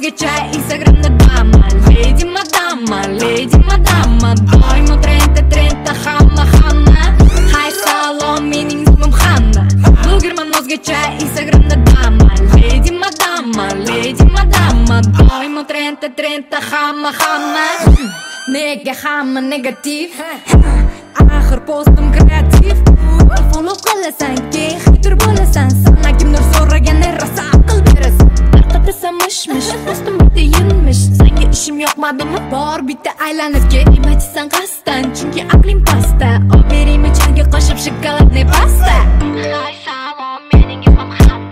o'zgacha Instagramda dama. Lady madama doimo trendda hamma. Hay salom, mening ismim Hanna. Blogerman o'zgacha Instagramda dama. Lady madama doimo trendda hamma. Nega hamma negativ, axir postim kreativ. Follow qilasan, keyin hater bo'lasan. Sana kimdir so'raganda rosa aql berasan. Tarqatasan mish postim bitta yinmish. Senga ishim yoqmadimi? Bor bitta aylanib ket, aytsan qasdan, chunki aqling pasta. Oberaymi chayga qo'shib shokoladli pasta. Hay salom, mening ismim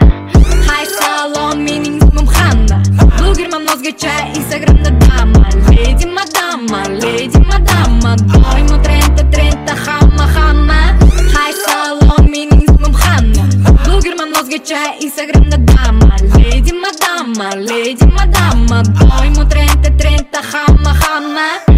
Hanna. Blogerman o'zgacha Instagramda dama. Lady madama doimo trendda hamma. Hay salom, mening ismim Hanna. Blogerman o'zgacha Instagramda dama. Lady madama doimo trendda hamma.